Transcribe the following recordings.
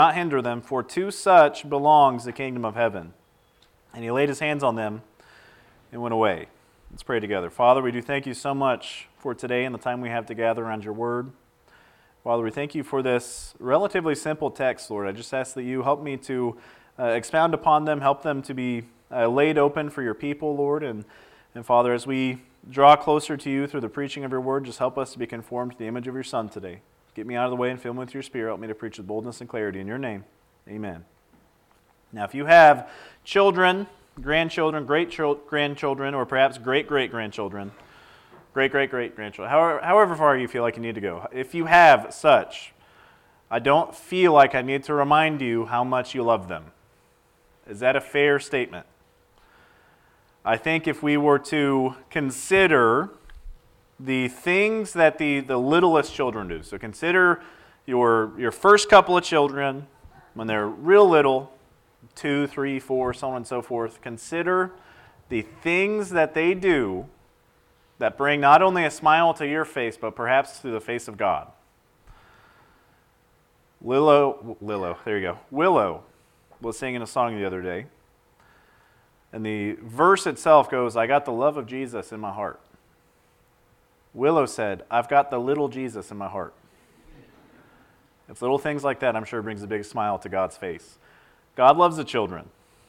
not hinder them, for to such belongs the kingdom of heaven. And he laid his hands on them and went away. Let's pray together. Father, we do thank you so much for today and the time we have to gather around your word. Father, we thank you for this relatively simple text, Lord. I just ask that you help me to expound upon them, help them to be laid open for your people, Lord. And Father, as we draw closer to you through the preaching of your word, just help us to be conformed to the image of your Son today. Get me out of the way and fill me with your Spirit. Help me to preach with boldness and clarity. In your name, amen. Now, if you have children, grandchildren, great-grandchildren, or perhaps great-great-grandchildren, great-great-great-grandchildren, however far you feel like you need to go, if you have such, I don't feel like I need to remind you how much you love them. Is that a fair statement? I think if we were to consider the things that the littlest children do. So consider your first couple of children when they're real little, 2, 3, 4, so on and so forth. Consider the things that they do that bring not only a smile to your face, but perhaps to the face of God. Willow was singing a song the other day, and the verse itself goes, "I got the love of Jesus in my heart." Willow said, "I've got the little Jesus in my heart." It's little things like that, I'm sure, brings a big smile to God's face. God loves the children.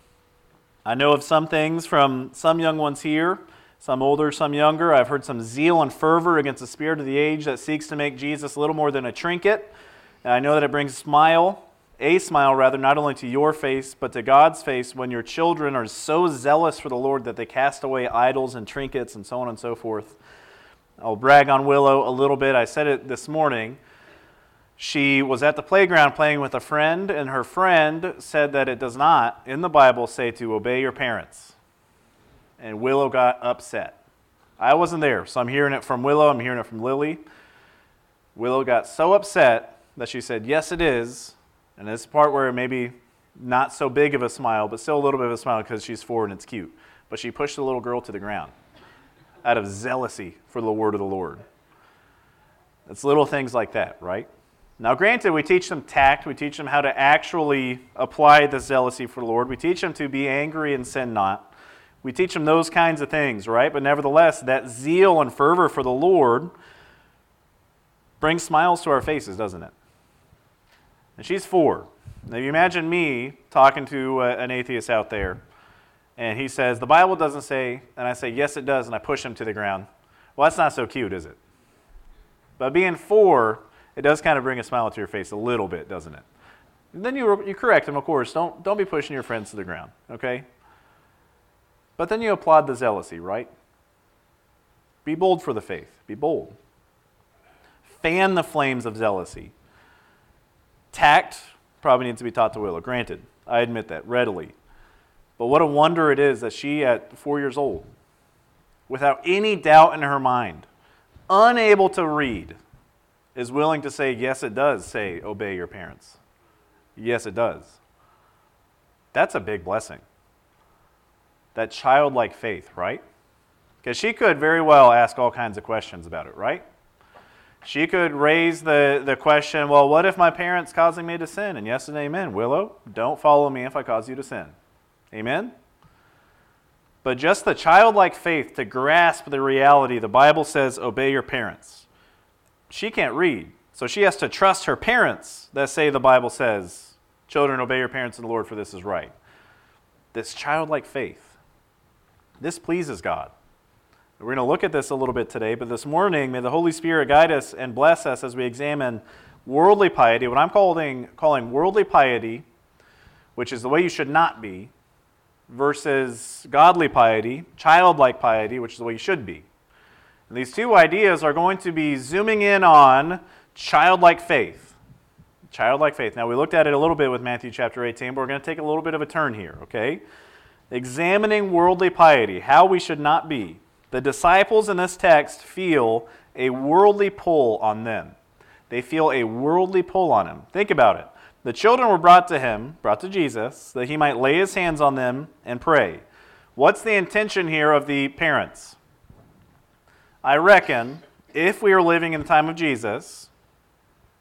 I know of some things from some young ones here, some older, some younger. I've heard some zeal and fervor against the spirit of the age that seeks to make Jesus a little more than a trinket. And I know that it brings a smile, not only to your face, but to God's face when your children are so zealous for the Lord that they cast away idols and trinkets and so on and so forth. I'll brag on Willow a little bit. I said it this morning. She was at the playground playing with a friend, and her friend said that it does not, in the Bible, say to obey your parents. And Willow got upset. I wasn't there, so I'm hearing it from Willow. I'm hearing it from Lily. Willow got so upset that she said, "Yes, it is." And this part where maybe not so big of a smile, but still a little bit of a smile because she's 4 and it's cute. But she pushed the little girl to the ground out of zealousy for the word of the Lord. It's little things like that, right? Now, granted, we teach them tact. We teach them how to actually apply the zealousy for the Lord. We teach them to be angry and sin not. We teach them those kinds of things, right? But nevertheless, that zeal and fervor for the Lord brings smiles to our faces, doesn't it? And she's 4. Now, you imagine me talking to an atheist out there, and he says, "The Bible doesn't say," and I say, "Yes, it does," and I push him to the ground. Well, that's not so cute, is it? But being 4, it does kind of bring a smile to your face a little bit, doesn't it? And then you correct him, of course. Don't be pushing your friends to the ground, okay? But then you applaud the zealousy, right? Be bold for the faith. Be bold. Fan the flames of zealousy. Tact probably needs to be taught to Willow. Granted, I admit that readily. But what a wonder it is that she, at 4 years old, without any doubt in her mind, unable to read, is willing to say, "Yes, it does say obey your parents." Yes, it does. That's a big blessing. That childlike faith, right? Because she could very well ask all kinds of questions about it, right? She could raise the question, well, what if my parents causing me to sin? And yes and amen. Willow, don't follow me if I cause you to sin. Amen? But just the childlike faith to grasp the reality, the Bible says, obey your parents. She can't read, so she has to trust her parents that say the Bible says, "Children, obey your parents in the Lord, for this is right." This childlike faith, this pleases God. We're going to look at this a little bit today, but this morning, may the Holy Spirit guide us and bless us as we examine worldly piety, what I'm calling worldly piety, which is the way you should not be, versus godly piety, childlike piety, which is the way you should be. And these two ideas are going to be zooming in on childlike faith. Childlike faith. Now, we looked at it a little bit with Matthew chapter 18, but we're going to take a little bit of a turn here, okay? Examining worldly piety, how we should not be. The disciples in this text feel a worldly pull on them. They feel a worldly pull on him. Think about it. The children were brought to Jesus, that he might lay his hands on them and pray. What's the intention here of the parents? I reckon if we were living in the time of Jesus,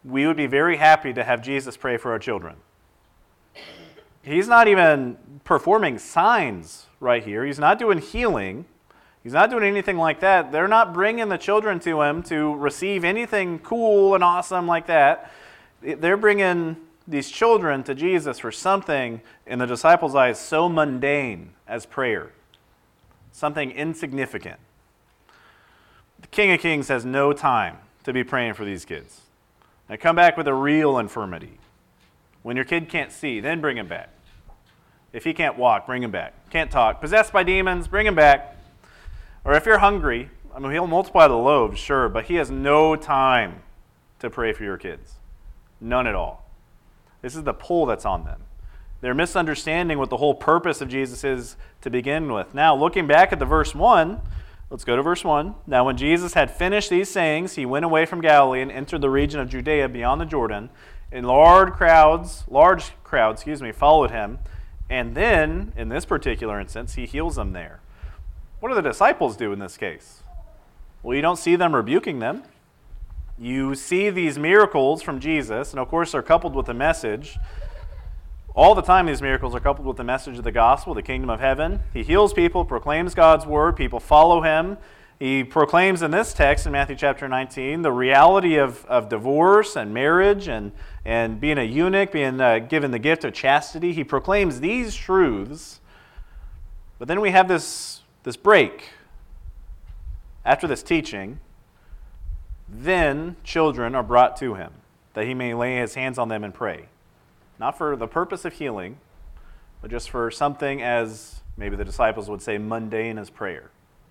we would be very happy to have Jesus pray for our children. He's not even performing signs right here. He's not doing healing. He's not doing anything like that. They're not bringing the children to him to receive anything cool and awesome like that. They're bringing these children to Jesus for something, in the disciples' eyes, so mundane as prayer. Something insignificant. The King of Kings has no time to be praying for these kids. Now come back with a real infirmity. When your kid can't see, then bring him back. If he can't walk, bring him back. Can't talk, possessed by demons, bring him back. Or if you're hungry, I mean, he'll multiply the loaves, sure, but he has no time to pray for your kids. None at all. This is the pull that's on them. They're misunderstanding what the whole purpose of Jesus is to begin with. Now, looking back at the verse 1, let's go to verse 1. Now, when Jesus had finished these sayings, he went away from Galilee and entered the region of Judea beyond the Jordan, and large crowds, followed him. And then, in this particular instance, he heals them there. What do the disciples do in this case? Well, you don't see them rebuking them. You see these miracles from Jesus, and of course they're coupled with a message. All the time these miracles are coupled with the message of the gospel, the kingdom of heaven. He heals people, proclaims God's word, people follow him. He proclaims in this text, in Matthew chapter 19, the reality of divorce and marriage and being a eunuch, being given the gift of chastity. He proclaims these truths, but then we have this break. After this teaching, then children are brought to him, that he may lay his hands on them and pray. Not for the purpose of healing, but just for something as, maybe the disciples would say, mundane as prayer.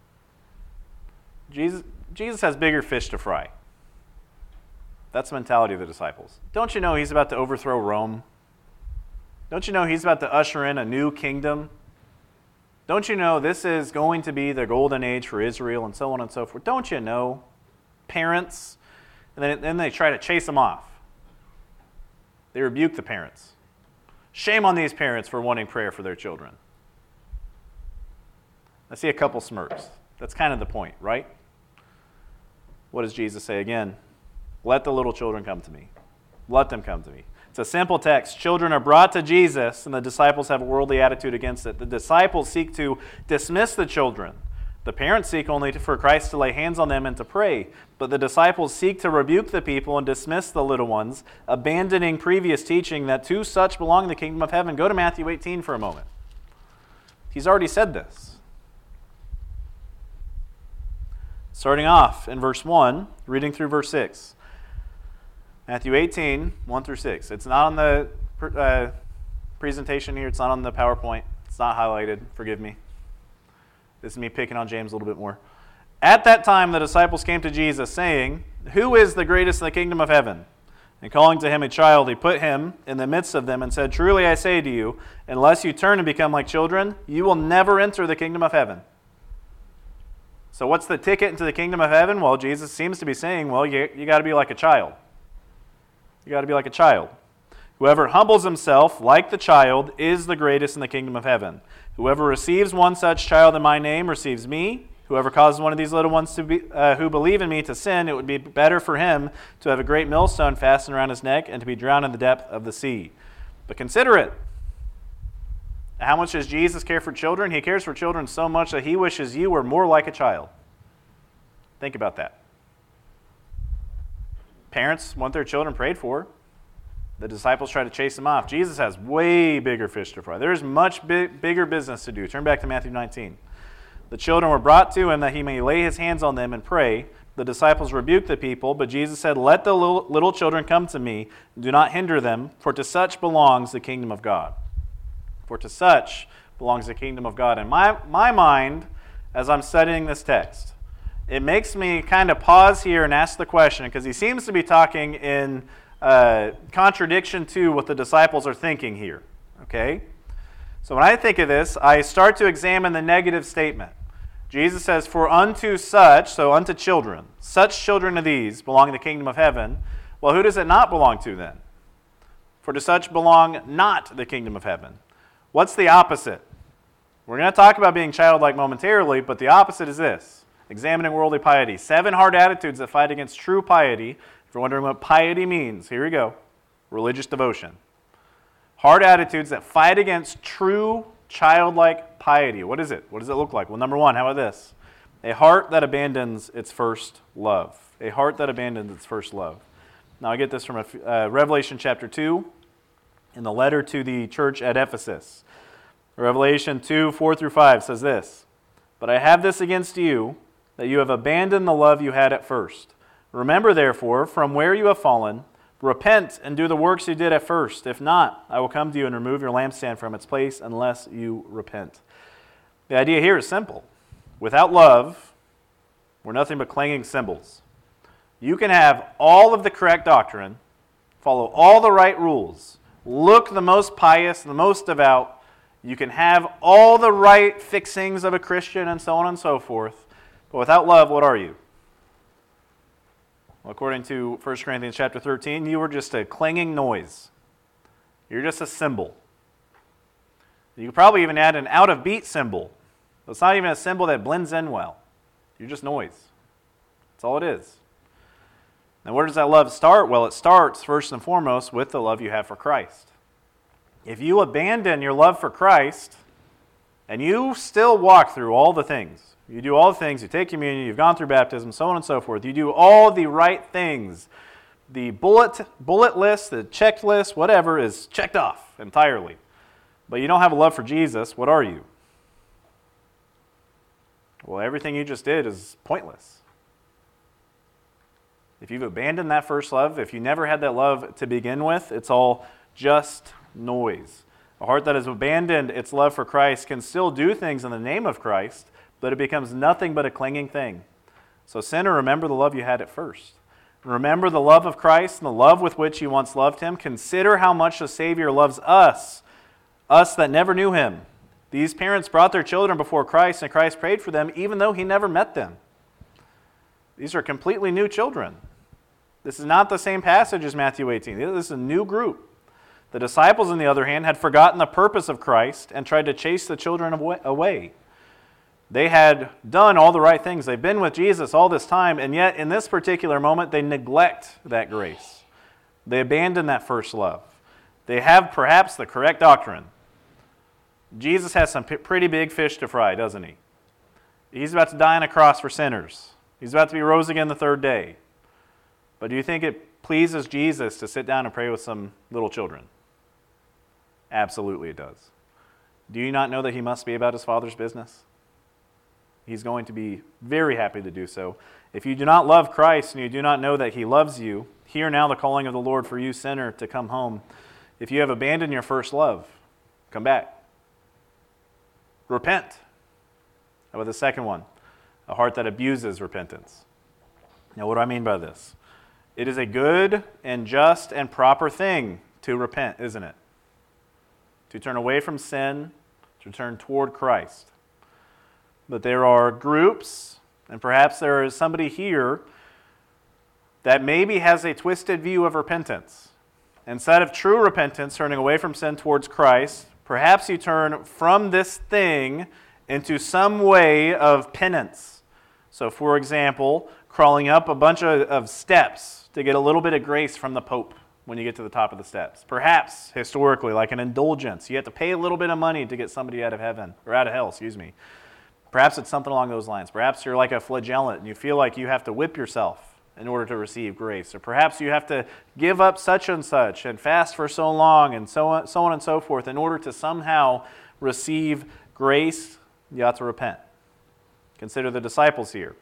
Jesus has bigger fish to fry. That's the mentality of the disciples. Don't you know he's about to overthrow Rome? Don't you know he's about to usher in a new kingdom? Don't you know this is going to be the golden age for Israel and so on and so forth? Don't you know, parents? And then they try to chase them off. They rebuke the parents. Shame on these parents for wanting prayer for their children. I see a couple smirks. That's kind of the point, right? What does Jesus say again? Let the little children come to me. Let them come to me. It's a simple text. Children are brought to Jesus, and the disciples have a worldly attitude against it. The disciples seek to dismiss the children. The parents seek only for Christ to lay hands on them and to pray. But the disciples seek to rebuke the people and dismiss the little ones, abandoning previous teaching that to such belong the kingdom of heaven. Go to Matthew 18 for a moment. He's already said this. Starting off in verse 1, reading through verse 6. Matthew 18, 1 through 6. It's not on the presentation here. It's not on the PowerPoint. It's not highlighted. Forgive me. This is me picking on James a little bit more. At that time, the disciples came to Jesus, saying, "Who is the greatest in the kingdom of heaven?" And calling to him a child, he put him in the midst of them and said, "Truly I say to you, unless you turn and become like children, you will never enter the kingdom of heaven." So what's the ticket into the kingdom of heaven? Well, Jesus seems to be saying, well, you got to be like a child. You got to be like a child. Whoever humbles himself like the child is the greatest in the kingdom of heaven. Whoever receives one such child in my name receives me. Whoever causes one of these little ones who believe in me to sin, it would be better for him to have a great millstone fastened around his neck and to be drowned in the depth of the sea. But consider it. How much does Jesus care for children? He cares for children so much that he wishes you were more like a child. Think about that. Parents want their children prayed for. The disciples try to chase them off. Jesus has way bigger fish to fry. There's much bigger business to do. Turn back to Matthew 19. The children were brought to him that he may lay his hands on them and pray. The disciples rebuked the people, but Jesus said, "Let the little children come to me. Do not hinder them, for to such belongs the kingdom of God." For to such belongs the kingdom of God. In my mind, as I'm studying this text, it makes me kind of pause here and ask the question, because he seems to be talking in contradiction to what the disciples are thinking here. Okay? So when I think of this, I start to examine the negative statement. Jesus says, "For unto such," so unto children, "such children of these belong the kingdom of heaven." Well, who does it not belong to then? For to such belong not the kingdom of heaven. What's the opposite? We're going to talk about being childlike momentarily, but the opposite is this. Examining worldly piety. 7 hard attitudes that fight against true piety. you're wondering what piety means, here we go. Religious devotion. Hard attitudes that fight against true childlike piety. What is it? What does it look like? Well, number one, how about this? A heart that abandons its first love. A heart that abandons its first love. Now, I get this from Revelation chapter 2 in the letter to the church at Ephesus. Revelation 2, 4 through 5 says this, "But I have this against you, that you have abandoned the love you had at first. Remember, therefore, from where you have fallen, repent and do the works you did at first. If not, I will come to you and remove your lampstand from its place unless you repent." The idea here is simple. Without love, we're nothing but clanging cymbals. You can have all of the correct doctrine, follow all the right rules, look the most pious, the most devout. You can have all the right fixings of a Christian and so on and so forth. But without love, what are you? Well, according to 1 Corinthians chapter 13, you are just a clanging noise. You're just a cymbal. You could probably even add an out-of-beat cymbal. It's not even a cymbal that blends in well. You're just noise. That's all it is. Now, where does that love start? Well, it starts first and foremost with the love you have for Christ. If you abandon your love for Christ, and you still walk through all the things, you do all the things, you take communion, you've gone through baptism, so on and so forth, you do all the right things, the bullet list, the checklist, whatever is checked off entirely, but you don't have a love for Jesus, what are you? Well, everything you just did is pointless. If you've abandoned that first love, if you never had that love to begin with, it's all just noise. A heart that has abandoned its love for Christ can still do things in the name of Christ, but it becomes nothing but a clinging thing. So sinner, remember the love you had at first. Remember the love of Christ and the love with which you once loved Him. Consider how much the Savior loves us that never knew Him. These parents brought their children before Christ, and Christ prayed for them even though He never met them. These are completely new children. This is not the same passage as Matthew 18. This is a new group. The disciples, on the other hand, had forgotten the purpose of Christ and tried to chase the children away. They had done all the right things. They've been with Jesus all this time, and yet in this particular moment, they neglect that grace. They abandon that first love. They have perhaps the correct doctrine. Jesus has some pretty big fish to fry, doesn't He? He's about to die on a cross for sinners. He's about to be rose again the third day. But do you think it pleases Jesus to sit down and pray with some little children? Absolutely it does. Do you not know that He must be about His Father's business? He's going to be very happy to do so. If you do not love Christ and you do not know that He loves you, hear now the calling of the Lord for you, sinner, to come home. If you have abandoned your first love, come back. Repent. How about the second one? A heart that abuses repentance. Now, what do I mean by this? It is a good and just and proper thing to repent, isn't it? To turn away from sin, to turn toward Christ. But there are groups, and perhaps there is somebody here that maybe has a twisted view of repentance. Instead of true repentance, turning away from sin towards Christ, perhaps you turn from this thing into some way of penance. So, for example, crawling up a bunch of steps to get a little bit of grace from the Pope when you get to the top of the steps. Perhaps, historically, like an indulgence. You have to pay a little bit of money to get somebody out of hell. Perhaps it's something along those lines. Perhaps you're like a flagellant and you feel like you have to whip yourself in order to receive grace. Or perhaps you have to give up such and such and fast for so long and so on and so forth in order to somehow receive grace. You ought to repent. Consider the disciples here.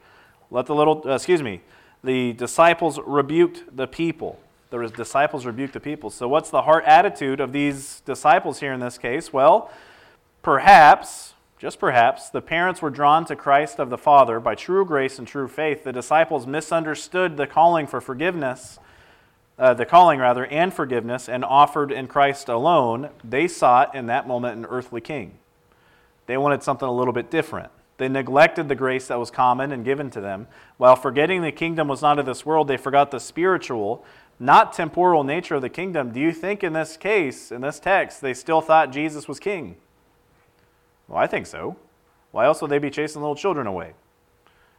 The disciples rebuked the people. The disciples rebuked the people. So what's the heart attitude of these disciples here in this case? Well, perhaps, just perhaps, the parents were drawn to Christ of the Father by true grace and true faith. The disciples misunderstood the calling for forgiveness, and forgiveness, and offered in Christ alone. They sought in that moment an earthly king. They wanted something a little bit different. They neglected the grace that was common and given to them. While forgetting the kingdom was not of this world, they forgot the spiritual, not temporal nature of the kingdom. Do you think in this case, in this text, they still thought Jesus was king? Well, I think so. Why else would they be chasing little children away?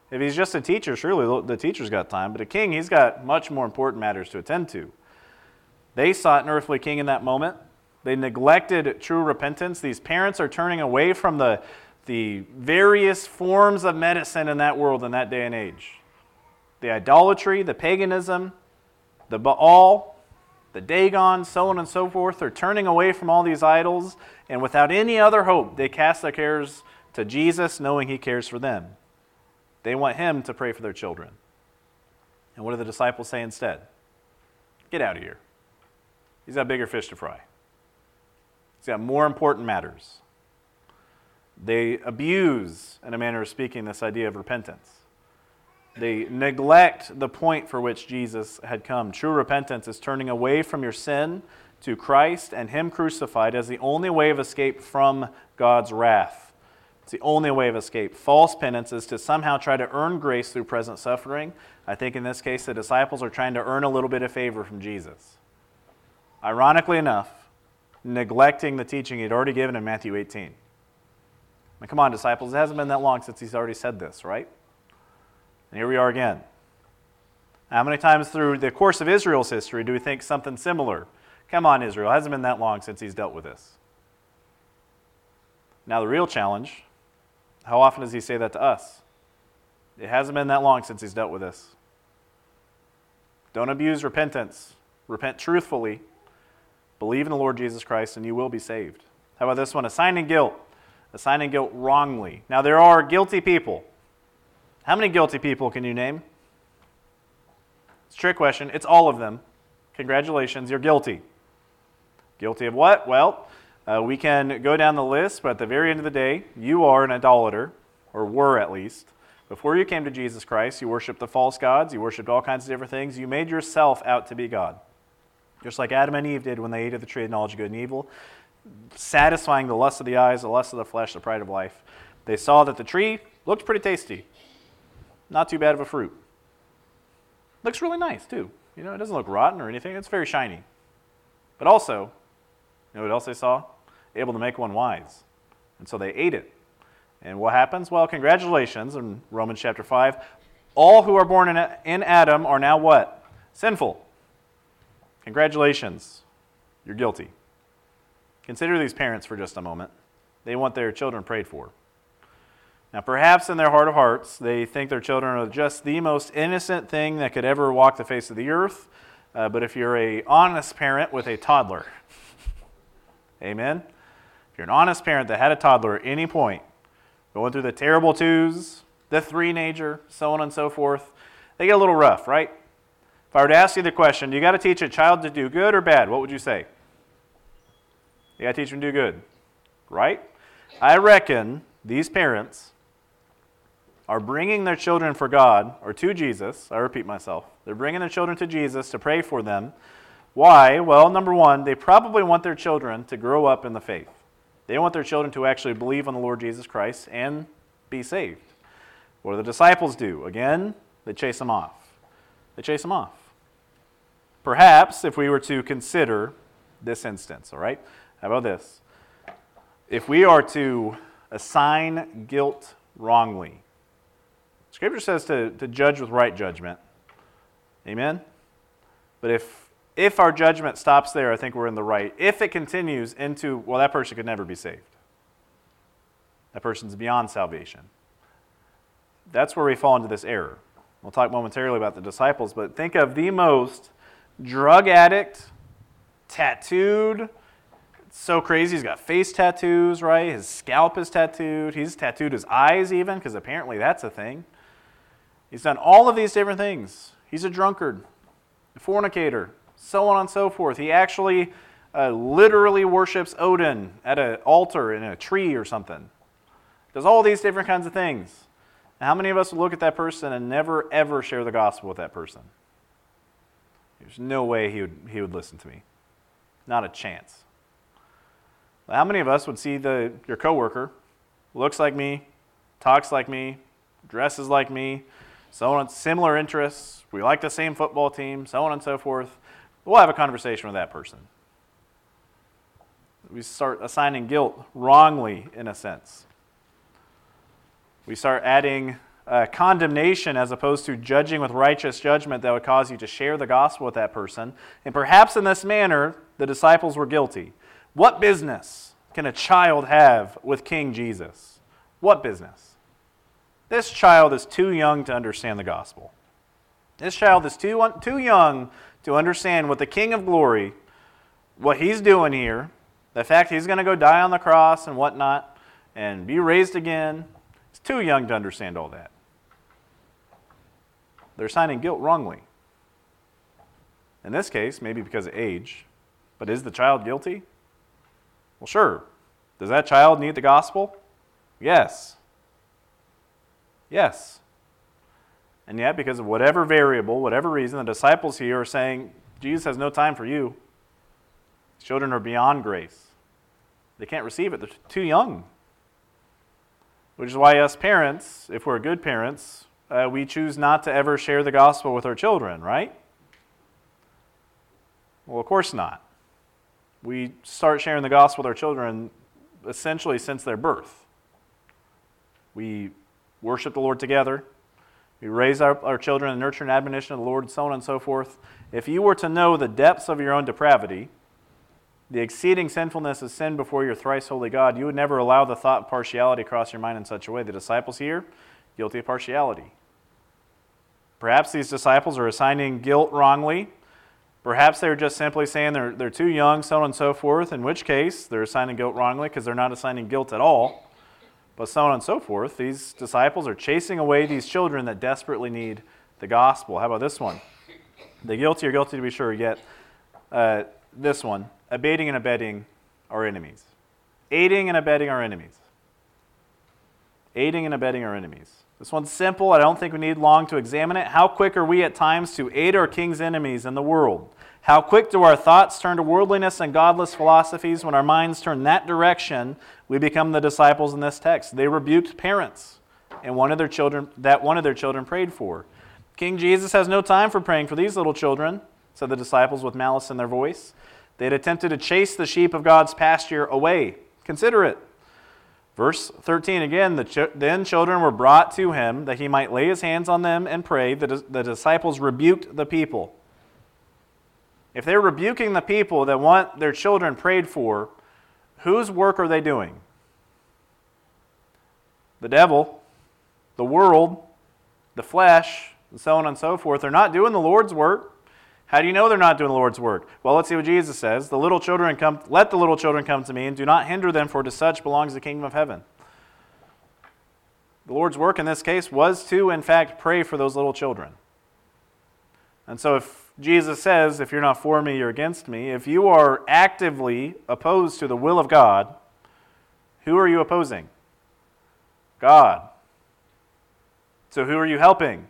If he's just a teacher, surely the teacher's got time. But a king, he's got much more important matters to attend to. They sought an earthly king in that moment. They neglected true repentance. These parents are turning away from the various forms of medicine in that world in that day and age. The idolatry, the paganism, the Baal, the Dagon, so on and so forth. They're turning away from all these idols, and without any other hope, they cast their cares to Jesus, knowing he cares for them. They want him to pray for their children. And what do the disciples say instead? Get out of here. He's got bigger fish to fry. He's got more important matters. They abuse, in a manner of speaking, this idea of repentance. They neglect the point for which Jesus had come. True repentance is turning away from your sin to Christ and him crucified as the only way of escape from God's wrath. It's the only way of escape. False penance is to somehow try to earn grace through present suffering. I think in this case the disciples are trying to earn a little bit of favor from Jesus. Ironically enough, neglecting the teaching he'd already given in Matthew 18. Come on, disciples, it hasn't been that long since he's already said this, right? And here we are again. How many times through the course of Israel's history do we think something similar? Come on, Israel, it hasn't been that long since he's dealt with this. Now the real challenge, how often does he say that to us? It hasn't been that long since he's dealt with this. Don't abuse repentance. Repent truthfully. Believe in the Lord Jesus Christ and you will be saved. How about this one? Assigning guilt. Assigning guilt wrongly. Now there are guilty people. How many guilty people can you name? It's a trick question. It's all of them. Congratulations, you're guilty. Guilty of what? Well, we can go down the list, but at the very end of the day, you are an idolater, or were at least. Before you came to Jesus Christ, you worshiped the false gods, you worshiped all kinds of different things. You made yourself out to be God. Just like Adam and Eve did when they ate of the tree of knowledge of good and evil, satisfying the lust of the eyes, the lust of the flesh, the pride of life. They saw that the tree looked pretty tasty. Not too bad of a fruit. Looks really nice, too. You know, it doesn't look rotten or anything. It's very shiny. But also, you know what else they saw? Able to make one wise. And so they ate it. And what happens? Well, congratulations, in Romans chapter 5, all who are born in Adam are now what? Sinful. Congratulations. You're guilty. Consider these parents for just a moment. They want their children prayed for. Now, perhaps in their heart of hearts, they think their children are just the most innocent thing that could ever walk the face of the earth. But if you're an honest parent with a toddler, amen? If you're an honest parent that had a toddler at any point, going through the terrible twos, the three-nager, so on and so forth, they get a little rough, right? If I were to ask you the question, do you got to teach a child to do good or bad? What would you say? You got to teach them to do good, right? I reckon these parents are bringing their children for God, or to Jesus. I repeat myself. They're bringing their children to Jesus to pray for them. Why? Well, number one, they probably want their children to grow up in the faith. They want their children to actually believe on the Lord Jesus Christ and be saved. What do the disciples do? Again, they chase them off. They chase them off. Perhaps, if we were to consider this instance, all right? How about this? If we are to assign guilt wrongly, Scripture says to judge with right judgment. Amen? But if our judgment stops there, I think we're in the right. If it continues into, well, that person could never be saved. That person's beyond salvation. That's where we fall into this error. We'll talk momentarily about the disciples, but think of the most drug addict, tattooed, so crazy. He's got face tattoos, right? His scalp is tattooed. He's tattooed his eyes even, because apparently that's a thing. He's done all of these different things. He's a drunkard, a fornicator, so on and so forth. He actually literally worships Odin at an altar in a tree or something. Does all these different kinds of things. Now, how many of us would look at that person and never, ever share the gospel with that person? There's no way he would listen to me. Not a chance. How many of us would see your coworker, looks like me, talks like me, dresses like me, so on, similar interests, we like the same football team, so on and so forth. We'll have a conversation with that person. We start assigning guilt wrongly, in a sense. We start adding condemnation as opposed to judging with righteous judgment that would cause you to share the gospel with that person. And perhaps in this manner, the disciples were guilty. What business can a child have with King Jesus? What business? This child is too young to understand the gospel. This child is too young to understand what the King of Glory, what he's doing here, the fact he's going to go die on the cross and whatnot, and be raised again. He's too young to understand all that. They're assigning guilt wrongly. In this case, maybe because of age. But is the child guilty? Well, sure. Does that child need the gospel? Yes. Yes. And yet, because of whatever variable, whatever reason, the disciples here are saying, Jesus has no time for you. Children are beyond grace. They can't receive it. They're too young. Which is why us parents, if we're good parents, we choose not to ever share the gospel with our children, right? Well, of course not. We start sharing the gospel with our children essentially since their birth. We worship the Lord together. We raise our children in the nurture and admonition of the Lord, and so on and so forth. If you were to know the depths of your own depravity, the exceeding sinfulness of sin before your thrice holy God, you would never allow the thought of partiality cross your mind in such a way. The disciples here, guilty of partiality. Perhaps these disciples are assigning guilt wrongly. Perhaps they're just simply saying they're too young, so on and so forth, in which case they're assigning guilt wrongly because they're not assigning guilt at all. But so on and so forth, these disciples are chasing away these children that desperately need the gospel. How about this one? The guilty are guilty to be sure, yet this one, aiding and abetting our enemies. Aiding and abetting our enemies. Aiding and abetting our enemies. This one's simple. I don't think we need long to examine it. How quick are we at times to aid our king's enemies in the world? How quick do our thoughts turn to worldliness and godless philosophies? When our minds turn that direction, we become the disciples in this text. They rebuked parents and one of their children prayed for. King Jesus has no time for praying for these little children, said the disciples with malice in their voice. They had attempted to chase the sheep of God's pasture away. Consider it. Verse 13 again, then children were brought to him that he might lay his hands on them and pray. The disciples rebuked the people. If they're rebuking the people that want their children prayed for, whose work are they doing? The devil, the world, the flesh, and so on and so forth. They're not doing the Lord's work. How do you know they're not doing the Lord's work? Well, let's see what Jesus says. Let the little children come to me, and do not hinder them, for to such belongs the kingdom of heaven. The Lord's work in this case was to, in fact, pray for those little children. And so if Jesus says, if you're not for me, you're against me, if you are actively opposed to the will of God, who are you opposing? God. So who are you helping?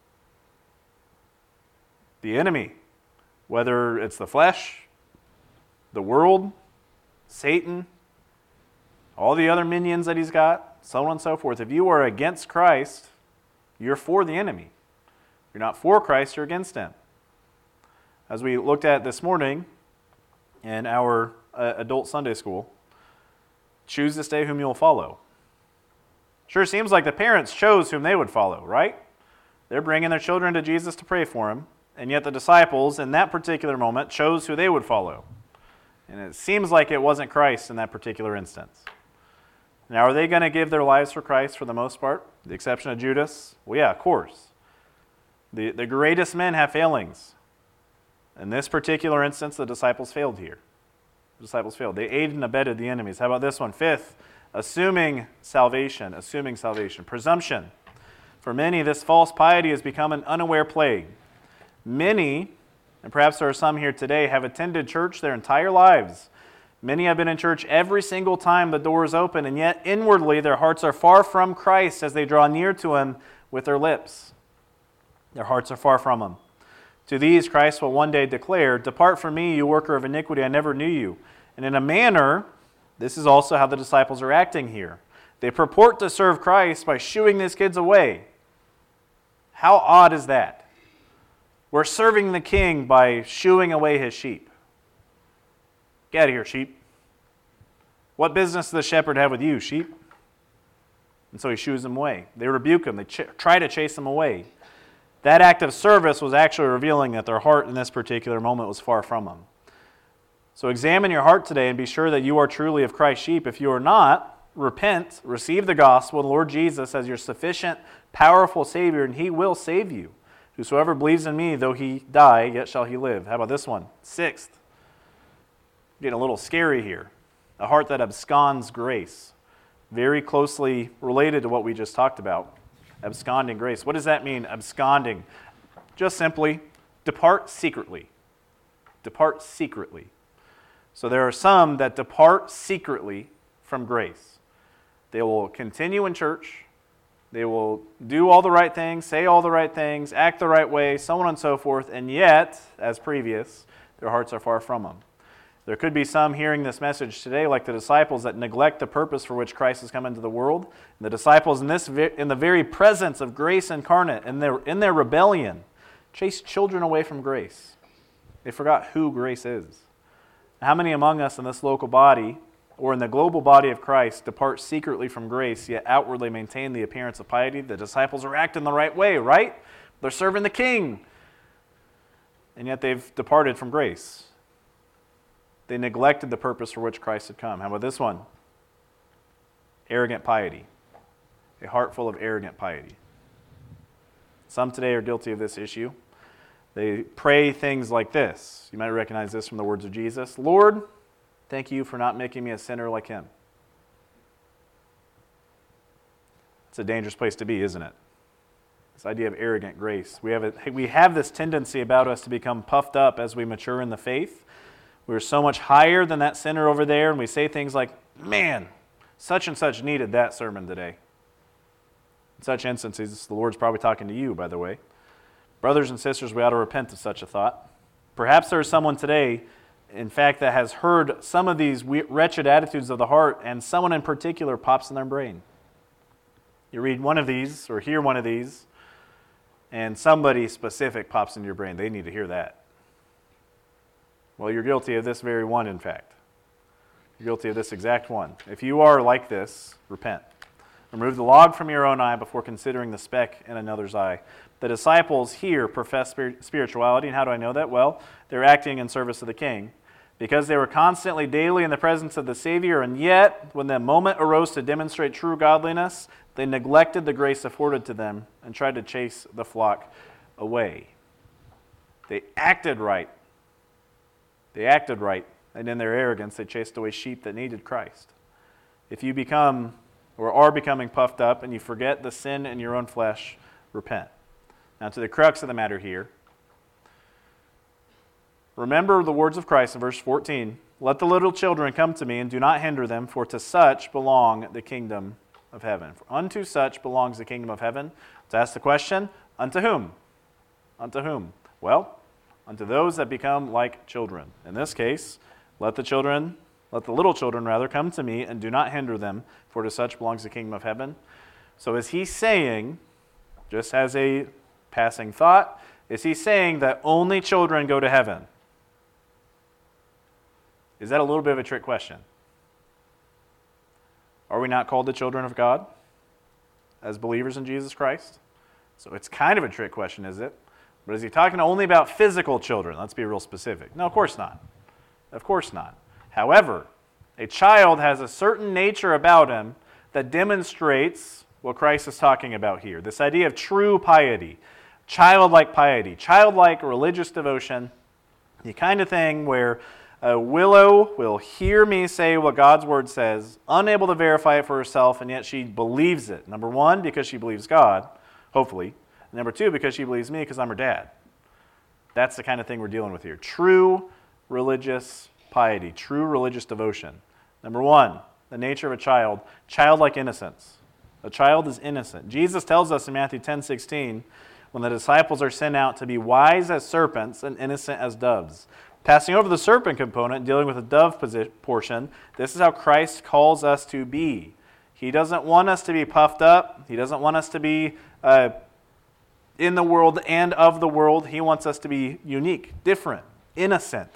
The enemy. Whether it's the flesh, the world, Satan, all the other minions that he's got, so on and so forth. If you are against Christ, you're for the enemy. If you're not for Christ, you're against him. As we looked at this morning in our adult Sunday school, choose this day whom you'll follow. Sure seems like the parents chose whom they would follow, right? They're bringing their children to Jesus to pray for him, and yet the disciples in that particular moment chose who they would follow. And it seems like it wasn't Christ in that particular instance. Now, are they going to give their lives for Christ for the most part? The exception of Judas? Well, yeah, of course. The greatest men have failings. In this particular instance, the disciples failed here. The disciples failed. They aided and abetted the enemies. How about this one? Fifth, assuming salvation. Presumption. For many, this false piety has become an unaware plague. Many, and perhaps there are some here today, have attended church their entire lives. Many have been in church every single time the door is open, and yet inwardly their hearts are far from Christ as they draw near to him with their lips. Their hearts are far from him. To these Christ will one day declare, "Depart from me, you worker of iniquity, I never knew you." And in a manner, this is also how the disciples are acting here. They purport to serve Christ by shooing these kids away. How odd is that? We're serving the king by shooing away his sheep. Get out of here, sheep. What business does the shepherd have with you, sheep? And so he shoos them away. They rebuke him. They try to chase him away. That act of service was actually revealing that their heart in this particular moment was far from him. So examine your heart today and be sure that you are truly of Christ's sheep. If you are not, repent, receive the gospel, the Lord Jesus as your sufficient, powerful Savior, and he will save you. Whosoever believes in me, though he die, yet shall he live. How about this one? Sixth. Getting a little scary here. A heart that absconds grace. Very closely related to what we just talked about. Absconding grace. What does that mean, absconding? Just simply, depart secretly. Depart secretly. So there are some that depart secretly from grace. They will continue in church. They will do all the right things, say all the right things, act the right way, so on and so forth, and yet, as previous, their hearts are far from them. There could be some hearing this message today, like the disciples, that neglect the purpose for which Christ has come into the world. And the disciples, in the very presence of grace incarnate, in their rebellion, chased children away from grace. They forgot who grace is. How many among us in this local body, or in the global body of Christ, depart secretly from grace, yet outwardly maintain the appearance of piety? The disciples are acting the right way, right? They're serving the King. And yet they've departed from grace. They neglected the purpose for which Christ had come. How about this one? Arrogant piety. A heart full of arrogant piety. Some today are guilty of this issue. They pray things like this. You might recognize this from the words of Jesus. Lord, thank you for not making me a sinner like him. It's a dangerous place to be, isn't it? This idea of arrogant grace. We have this tendency about us to become puffed up as we mature in the faith. We're so much higher than that sinner over there, and we say things like, man, such and such needed that sermon today. In such instances, the Lord's probably talking to you, by the way. Brothers and sisters, we ought to repent of such a thought. Perhaps there is someone today, in fact, that has heard some of these wretched attitudes of the heart, and someone in particular pops in their brain. You read one of these, or hear one of these, and somebody specific pops into your brain. They need to hear that. Well, you're guilty of this very one, in fact. You're guilty of this exact one. If you are like this, repent. Remove the log from your own eye before considering the speck in another's eye. The disciples here profess spirituality, and how do I know that? Well, they're acting in service of the King. Because they were constantly, daily in the presence of the Savior, and yet, when the moment arose to demonstrate true godliness, they neglected the grace afforded to them and tried to chase the flock away. They acted right. They acted right, and in their arrogance, they chased away sheep that needed Christ. If you become or are becoming puffed up and you forget the sin in your own flesh, repent. Now, to the crux of the matter here, remember the words of Christ in verse 14. Let the little children come to me, and do not hinder them, for to such belong the kingdom of heaven. For unto such belongs the kingdom of heaven. Let's ask the question, unto whom? Unto whom? Well, unto those that become like children. In this case, let the little children come to me, and do not hinder them, for to such belongs the kingdom of heaven. So is he saying, just as a passing thought, is he saying that only children go to heaven? Is that a little bit of a trick question? Are we not called the children of God as believers in Jesus Christ? So it's kind of a trick question, is it? But is he talking only about physical children? Let's be real specific. No, of course not. Of course not. However, a child has a certain nature about him that demonstrates what Christ is talking about here. This idea of true piety, childlike religious devotion, the kind of thing where Willow will hear me say what God's word says, unable to verify it for herself, and yet she believes it. Number one, because she believes God, hopefully. Number two, because she believes me because I'm her dad. That's the kind of thing we're dealing with here. True religious piety, true religious devotion. Number one, the nature of a child, childlike innocence. A child is innocent. Jesus tells us in Matthew 10:16, when the disciples are sent out to be wise as serpents and innocent as doves. Passing over the serpent component, dealing with the dove portion, this is how Christ calls us to be. He doesn't want us to be puffed up. He doesn't want us to be in the world and of the world. He wants us to be unique, different, innocent.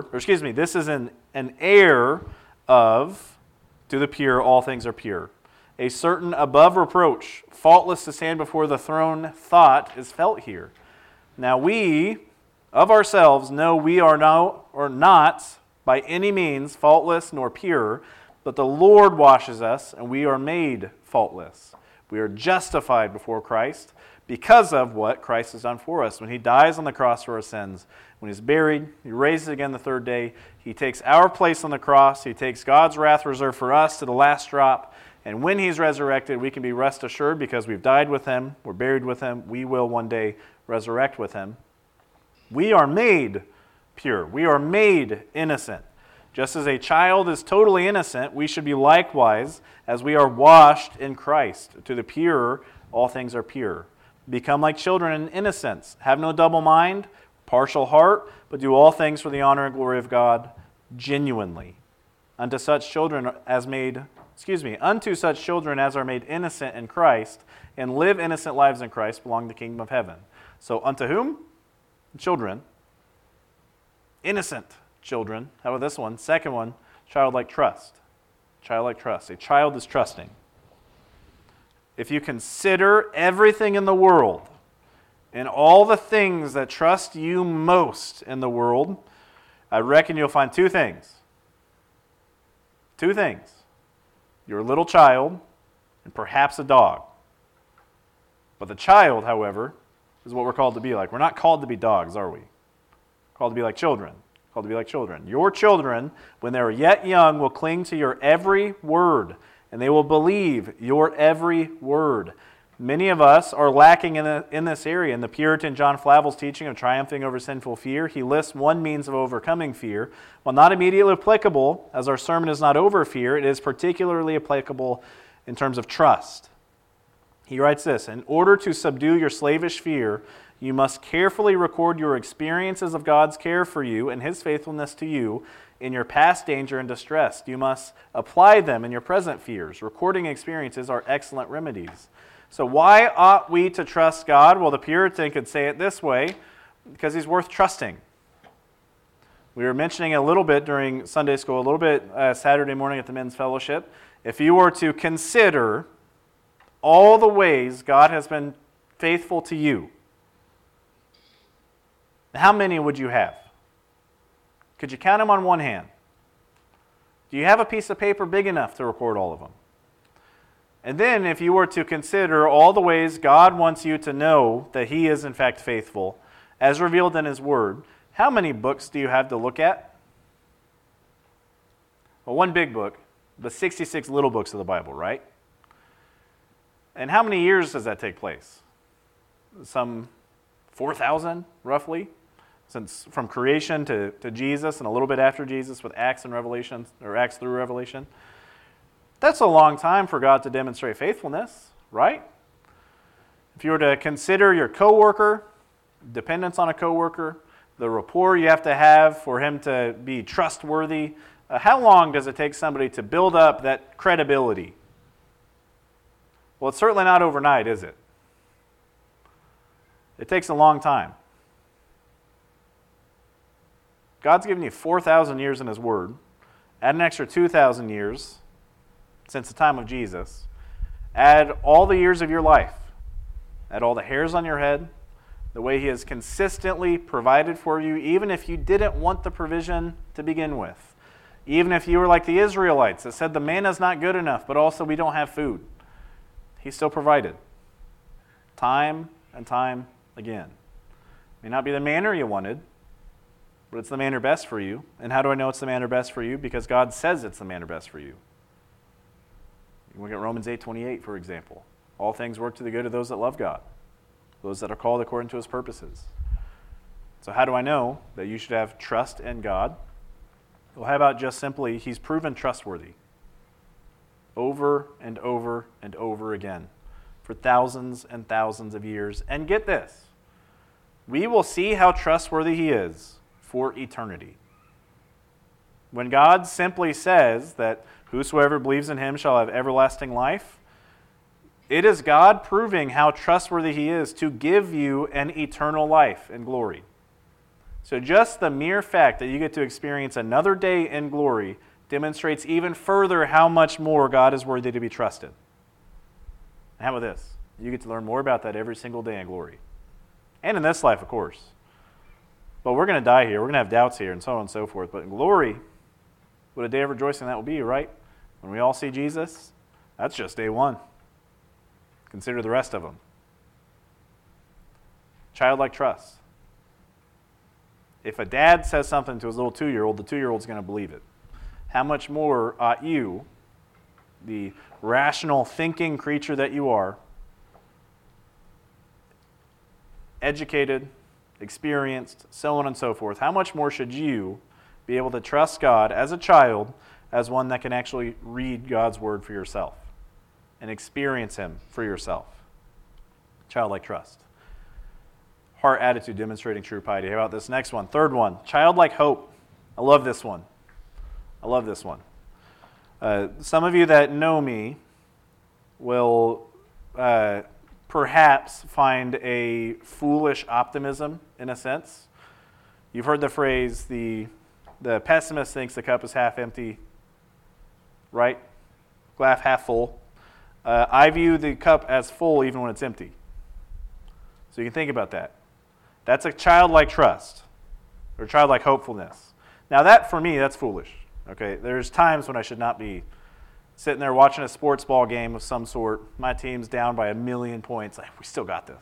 This is an heir of, to the pure, all things are pure. A certain above reproach, faultless to stand before the throne thought is felt here. Now we, of ourselves, know we are not by any means faultless nor pure, but the Lord washes us, and we are made faultless. We are justified before Christ because of what Christ has done for us. When he dies on the cross for our sins, when he's buried, he raises again the third day, he takes our place on the cross, he takes God's wrath reserved for us to the last drop, and when he's resurrected, we can be rest assured because we've died with him, we're buried with him, we will one day resurrect with him. We are made pure. We are made innocent. Just as a child is totally innocent, we should be likewise, as we are washed in Christ. To the pure, all things are pure. Become like children in innocence. Have no double mind, partial heart, but do all things for the honor and glory of God genuinely. Unto such children as are made innocent in Christ, and live innocent lives in Christ, belong to the kingdom of heaven. So unto whom? Children. Innocent children. How about this one? Second one, childlike trust. Childlike trust. A child is trusting. If you consider everything in the world and all the things that trust you most in the world, I reckon you'll find two things. Two things. Your little child and perhaps a dog. But the child, however, is what we're called to be like. We're not called to be dogs, are we? We're called to be like children. Called to be like children. Your children, when they are yet young, will cling to your every word, and they will believe your every word. Many of us are lacking in this area. In the Puritan John Flavel's teaching of triumphing over sinful fear, he lists one means of overcoming fear. While not immediately applicable, as our sermon is not over fear, it is particularly applicable in terms of trust. He writes this: in order to subdue your slavish fear, you must carefully record your experiences of God's care for you and his faithfulness to you in your past danger and distress. You must apply them in your present fears. Recording experiences are excellent remedies. So why ought we to trust God? Well, the Puritan could say it this way: because he's worth trusting. We were mentioning a little bit during Sunday school, a little bit Saturday morning at the men's fellowship. If you were to consider all the ways God has been faithful to you, how many would you have? Could you count them on one hand? Do you have a piece of paper big enough to record all of them? And then if you were to consider all the ways God wants you to know that he is in fact faithful, as revealed in his word, how many books do you have to look at? Well, one big book, the 66 little books of the Bible, right? And how many years does that take place? Some 4,000, roughly, since from creation to Jesus, and a little bit after Jesus with Acts and Revelation, or Acts through Revelation. That's a long time for God to demonstrate faithfulness, right? If you were to consider your coworker, dependence on a coworker, the rapport you have to have for him to be trustworthy, how long does it take somebody to build up that credibility? Well, it's certainly not overnight, is it? It takes a long time. God's given you 4,000 years in his word. Add an extra 2,000 years since the time of Jesus. Add all the years of your life. Add all the hairs on your head. The way he has consistently provided for you, even if you didn't want the provision to begin with. Even if you were like the Israelites that said the manna's not good enough, but also we don't have food. He still provided. Time and time again. It may not be the manner you wanted, but it's the manner best for you. And how do I know it's the manner best for you? Because God says it's the manner best for you. You look at Romans 8:28, for example. All things work to the good of those that love God, those that are called according to his purposes. So how do I know that you should have trust in God? Well, how about just simply, he's proven trustworthy over and over and over again for thousands and thousands of years. And get this, we will see how trustworthy he is for eternity. When God simply says that whosoever believes in him shall have everlasting life, it is God proving how trustworthy he is to give you an eternal life in glory. So just the mere fact that you get to experience another day in glory demonstrates even further how much more God is worthy to be trusted. And how about this? You get to learn more about that every single day in glory. And in this life, of course. But we're going to die here. We're going to have doubts here and so on and so forth. But in glory, what a day of rejoicing that will be, right? When we all see Jesus, that's just day one. Consider the rest of them. Childlike trust. If a dad says something to his little 2-year-old, the 2-year-old's going to believe it. How much more ought you, the rational thinking creature that you are, educated, experienced, so on and so forth, how much more should you be able to trust God as a child, as one that can actually read God's word for yourself and experience him for yourself? Childlike trust. Heart attitude demonstrating true piety. How about this next one? Third one, childlike hope. I love this one. Some of you that know me will perhaps find a foolish optimism in a sense. You've heard the phrase, the pessimist thinks the cup is half empty, right? Glass half full. I view the cup as full even when it's empty. So you can think about that. That's a childlike trust or childlike hopefulness. Now that, for me, that's foolish. Okay, there's times when I should not be sitting there watching a sports ball game of some sort. My team's down by 1,000,000 points. Like, we still got this.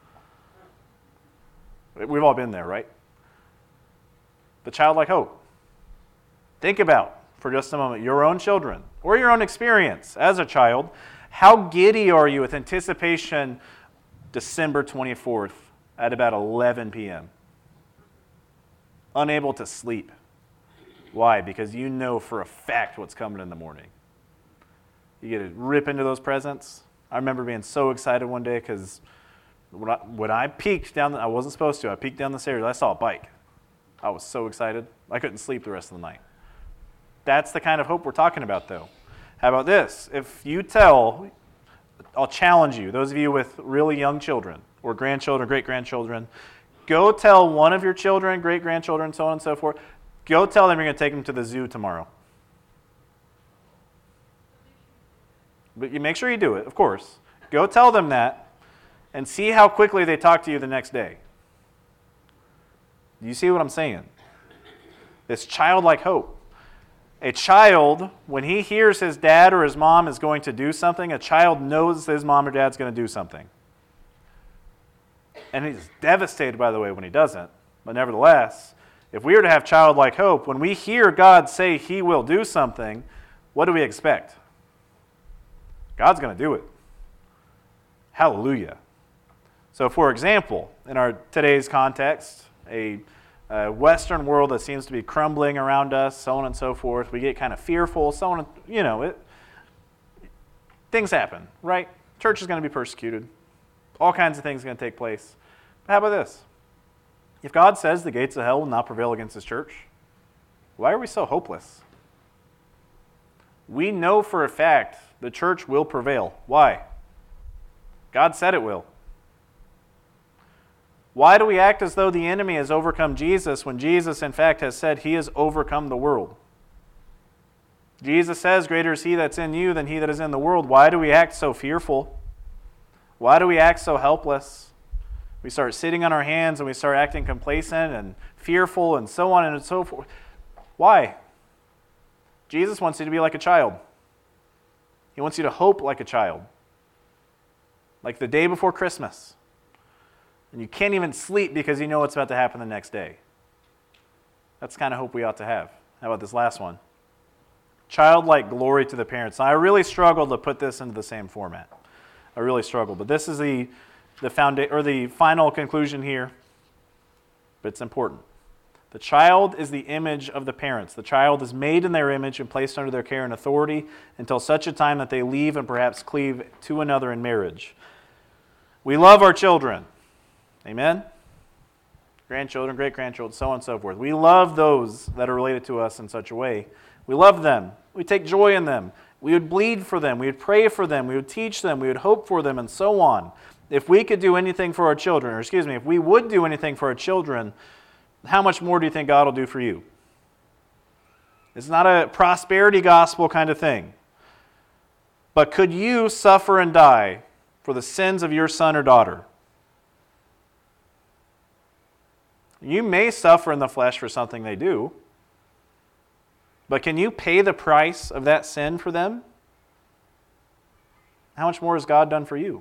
We've all been there, right? The childlike hope. Think about, for just a moment, your own children or your own experience as a child. How giddy are you with anticipation December 24th at about 11 p.m.? Unable to sleep. Why? Because you know for a fact what's coming in the morning. You get to rip into those presents. I remember being so excited one day because when I peeked down, I wasn't supposed to, I peeked down the stairs, I saw a bike. I was so excited. I couldn't sleep the rest of the night. That's the kind of hope we're talking about, though. How about this? If you tell, I'll challenge you, those of you with really young children or grandchildren, great-grandchildren, go tell one of your children, great-grandchildren, so on and so forth, go tell them you're going to take them to the zoo tomorrow. But you make sure you do it, of course. Go tell them that and see how quickly they talk to you the next day. Do you see what I'm saying? This childlike hope. A child, when he hears his dad or his mom is going to do something, a child knows his mom or dad's going to do something. And he's devastated, by the way, when he doesn't. But nevertheless, if we are to have childlike hope, when we hear God say he will do something, what do we expect? God's going to do it. Hallelujah. So, for example, in our today's context, a Western world that seems to be crumbling around us, so on and so forth, we get kind of fearful, so on, things happen, right? Church is going to be persecuted. All kinds of things are going to take place. But how about this? If God says the gates of hell will not prevail against his church, why are we so hopeless? We know for a fact the church will prevail. Why? God said it will. Why do we act as though the enemy has overcome Jesus when Jesus, in fact, has said he has overcome the world? Jesus says, greater is he that's in you than he that is in the world. Why do we act so fearful? Why do we act so helpless? We start sitting on our hands and we start acting complacent and fearful and so on and so forth. Why? Jesus wants you to be like a child. He wants you to hope like a child. Like the day before Christmas. And you can't even sleep because you know what's about to happen the next day. That's the kind of hope we ought to have. How about this last one? Childlike glory to the parents. Now, I really struggled to put this into the same format. I really struggled. But this is the final conclusion here. But it's important. The child is the image of the parents. The child is made in their image and placed under their care and authority until such a time that they leave and perhaps cleave to another in marriage. We love our children. Amen? Grandchildren, great-grandchildren, so on and so forth. We love those that are related to us in such a way. We love them. We take joy in them. We would bleed for them. We would pray for them. We would teach them. We would hope for them, and so on. If we could do anything for our children, if we would do anything for our children, how much more do you think God will do for you? It's not a prosperity gospel kind of thing. But could you suffer and die for the sins of your son or daughter. You may suffer in the flesh for something they do, but can you pay the price of that sin for them? How much more has God done for you?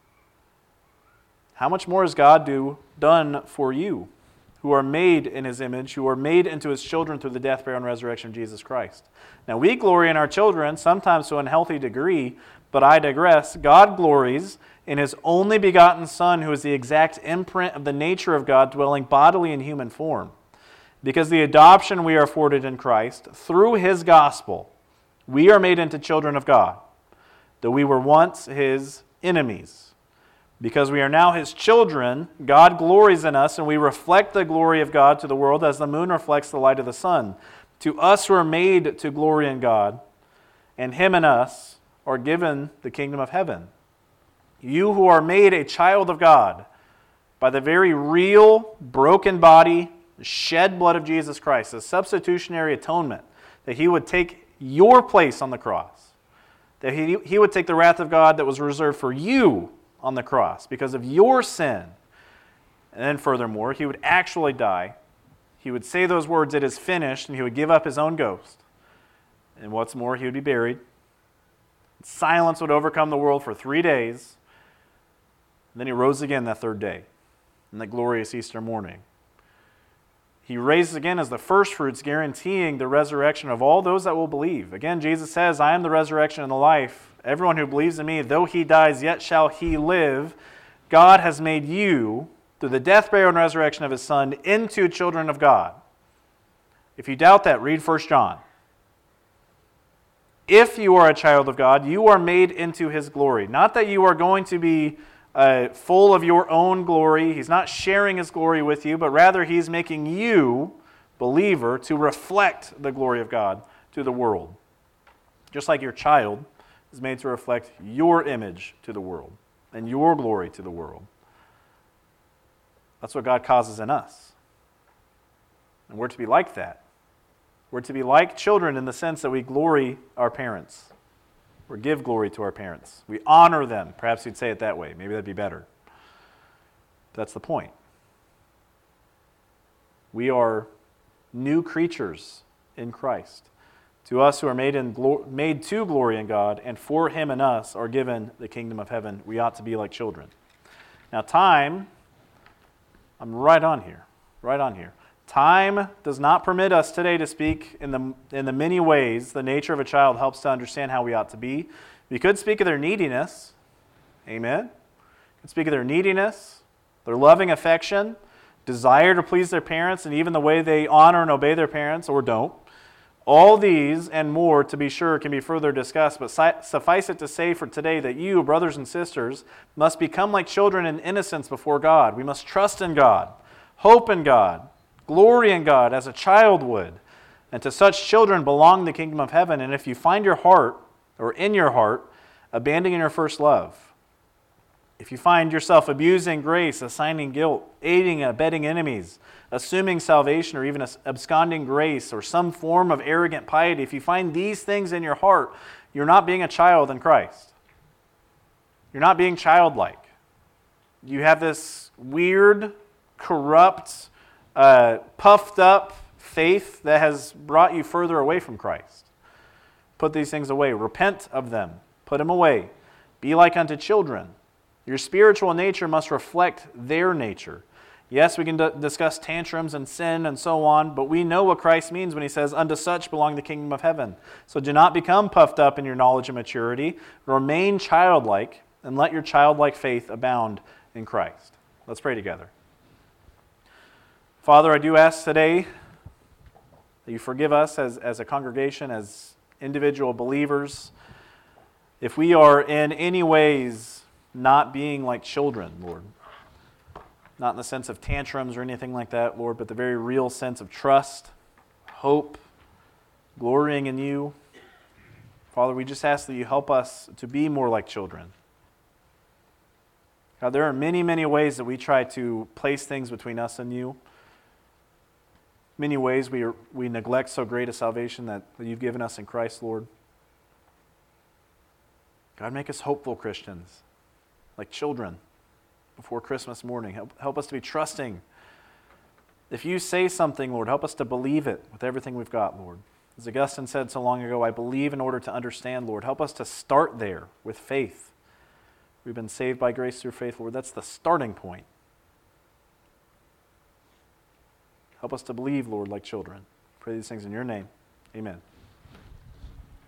How much more has God done for you, who are made in His image, who are made into His children through the death, burial, and resurrection of Jesus Christ? Now, we glory in our children, sometimes to an unhealthy degree, but I digress. God glories in His only begotten Son, who is the exact imprint of the nature of God, dwelling bodily in human form. Because the adoption we are afforded in Christ, through His gospel, we are made into children of God, though we were once His enemies. Because we are now His children, God glories in us, and we reflect the glory of God to the world as the moon reflects the light of the sun. To us who are made to glory in God, and Him and us are given the kingdom of heaven. You who are made a child of God by the very real, broken body, shed blood of Jesus Christ, a substitutionary atonement, that He would take your place on the cross, that He would take the wrath of God that was reserved for you on the cross because of your sin. And then furthermore, He would actually die. He would say those words, "It is finished," and He would give up His own ghost. And what's more, He would be buried. Silence would overcome the world for 3 days. And then He rose again that third day, in the glorious Easter morning. He raises again as the firstfruits, guaranteeing the resurrection of all those that will believe. Again, Jesus says, "I am the resurrection and the life. Everyone who believes in me, though he dies, yet shall he live." God has made you, through the death, burial, and resurrection of His Son, into children of God. If you doubt that, read 1 John. If you are a child of God, you are made into His glory. Not that you are going to be full of your own glory. He's not sharing His glory with you, but rather He's making you, believer, to reflect the glory of God to the world. Just like your child is made to reflect your image to the world and your glory to the world. That's what God causes in us. And we're to be like that. We're to be like children in the sense that we glory our parents. Or give glory to our parents. We honor them. Perhaps you'd say it that way. Maybe that'd be better. But that's the point. We are new creatures in Christ. To us who are made to glory in God, and for Him and us are given the kingdom of heaven. We ought to be like children. Now time, I'm right on here. Time does not permit us today to speak in the many ways the nature of a child helps to understand how we ought to be. We could speak of their neediness. Amen. We could speak of their neediness, their loving affection, desire to please their parents, and even the way they honor and obey their parents or don't. All these and more, to be sure, can be further discussed, but suffice it to say for today that you, brothers and sisters, must become like children in innocence before God. We must trust in God, hope in God, glory in God as a child would. And to such children belong the kingdom of heaven. And if you find your heart, or in your heart, abandoning your first love, if you find yourself abusing grace, assigning guilt, aiding and abetting enemies, assuming salvation, or even absconding grace, or some form of arrogant piety, if you find these things in your heart, you're not being a child in Christ. You're not being childlike. You have this weird, corrupt, puffed up faith that has brought you further away from Christ. Put these things away. Repent of them. Put them away. Be like unto children. Your spiritual nature must reflect their nature. Yes, we can discuss tantrums and sin and so on, but we know what Christ means when He says, "Unto such belong the kingdom of heaven." So do not become puffed up in your knowledge and maturity. Remain childlike, and let your childlike faith abound in Christ. Let's pray together. Father, I do ask today that You forgive us as a congregation, as individual believers, if we are in any ways not being like children, Lord. Not in the sense of tantrums or anything like that, Lord, but the very real sense of trust, hope, glorying in You. Father, we just ask that You help us to be more like children. God, there are many, many ways that we try to place things between us and You. Many ways we neglect so great a salvation that You've given us in Christ, Lord. God, make us hopeful Christians. like children before Christmas morning. Help us to be trusting. If you say something, Lord, help us to believe it with everything we've got, Lord. As Augustine said so long ago, I believe in order to understand, Lord. Help us to start there with faith. We've been saved by grace through faith, Lord. That's the starting point. Help us to believe, Lord, like children. Pray these things in your name. Amen.